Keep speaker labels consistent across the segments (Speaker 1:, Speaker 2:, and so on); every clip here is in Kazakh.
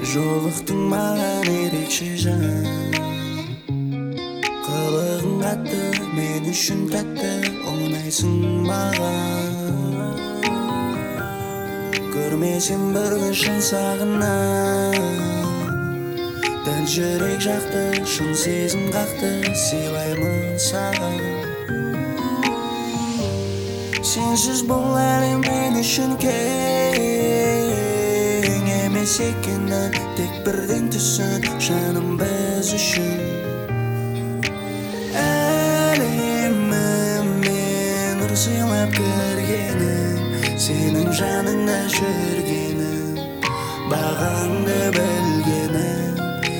Speaker 1: Жолықтың маған ерекше жан, қылығың қатты, мен үшін тәтті, ұнайсың маған. Көрмесем бір күн шын сағынам, дәл жүрек жақты, шын сезім қақты, сыйлаймын саған. Сенсіз бұл әлем мен үшін кең емес екені, тек бірден түсін жаным біз үшін. Әлемім мен нұр сыйлап кіргенім, сенің жаныңда жүргенім, бағаңды білгенім.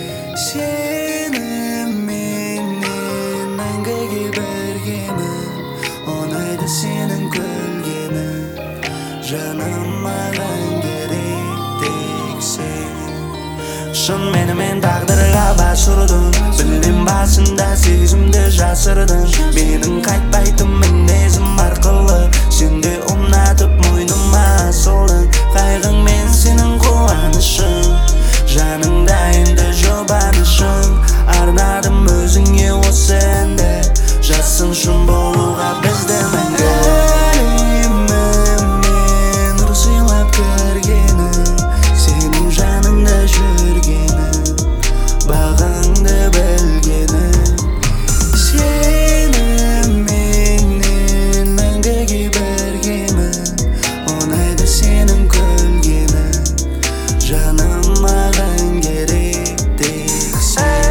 Speaker 1: Сені менен мәңгіге біргемін, ұнайды сенің күлгенің, жаным маған керек тек сен. Шын менімен тағдырға бас ұрдың, білем басында сезімді жасырдың. Менің қайтпайтын мінезім арқылы сенде ұнатып мойныма асылдың. Қайғың мен сенің қуанышың, жаныңда енді жұбанышың. Арнадым өзіңе осы әнді, жазсын шын болуға бізді мәңгі. Әлемім мен нұр сыйлап кіргенім, сенің жаныңда жүргенім, бағаңды білгенім. Сені менен мәңгіге біргемін, ұнайды сенің күлгенің, жаным маған керек тек сен.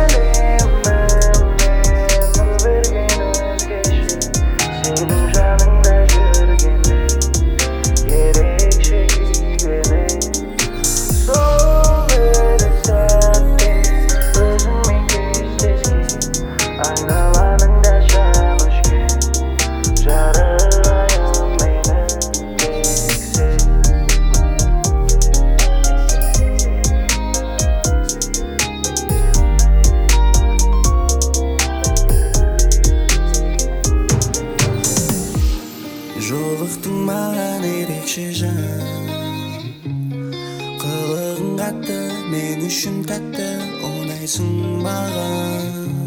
Speaker 1: Сенің жаныңда жүргенім, ерекше күйгенім. Сол бір сәтте өзіңмен кездескен, айналаныңда жан өшкен, жарығым менің тек сен. Жолықтың маған ерекше жан, қылығың қатты, мен үшін тәтті, ұнайсың маған.